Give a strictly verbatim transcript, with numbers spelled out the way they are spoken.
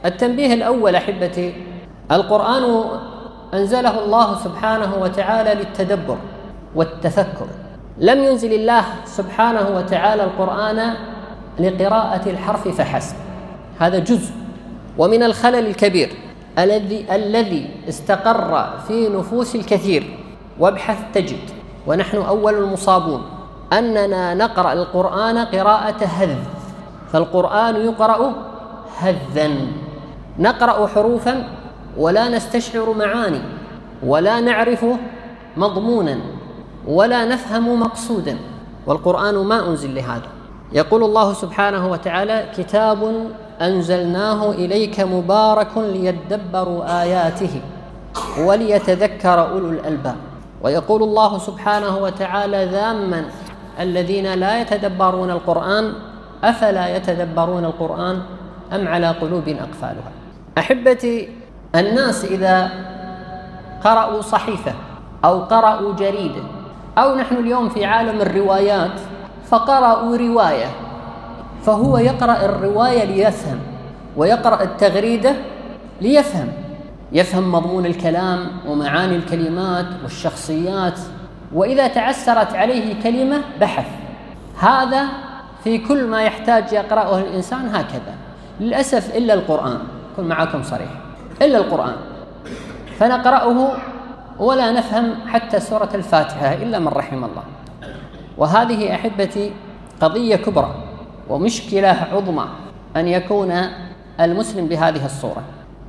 التنبيه الأول أحبتي، القرآن أنزله الله سبحانه وتعالى للتدبر والتفكر، لم ينزل الله سبحانه وتعالى القرآن لقراءة الحرف فحسب، هذا جزء. ومن الخلل الكبير الذي الذي استقر في نفوس الكثير، وابحث تجد ونحن أول المصابون، أننا نقرأ القرآن قراءة هذ، فالقرآن يقرأ هذا، نقرأ حروفا ولا نستشعر معاني، ولا نعرف مضمونا، ولا نفهم مقصودا، والقرآن ما أنزل لهذا. يقول الله سبحانه وتعالى: كتاب أنزلناه إليك مبارك ليدبروا آياته وليتذكر أولو الألباب. ويقول الله سبحانه وتعالى ذاما الذين لا يتدبرون القرآن: أفلا يتدبرون القرآن أم على قلوب أقفالها. أحبتي، الناس إذا قرأوا صحيفة أو قرأوا جريدة، أو نحن اليوم في عالم الروايات فقرأوا رواية، فهو يقرأ الرواية ليفهم، ويقرأ التغريدة ليفهم، يفهم مضمون الكلام ومعاني الكلمات والشخصيات، وإذا تعسرت عليه كلمة بحث. هذا في كل ما يحتاج يقرأه الإنسان هكذا. للأسف إلا القرآن، كن معكم صريح، إلا القرآن، فنقرأه ولا نفهم حتى سورة الفاتحة إلا من رحم الله. وهذه أحبتي قضية كبرى ومشكلة عظمى أن يكون المسلم بهذه الصورة.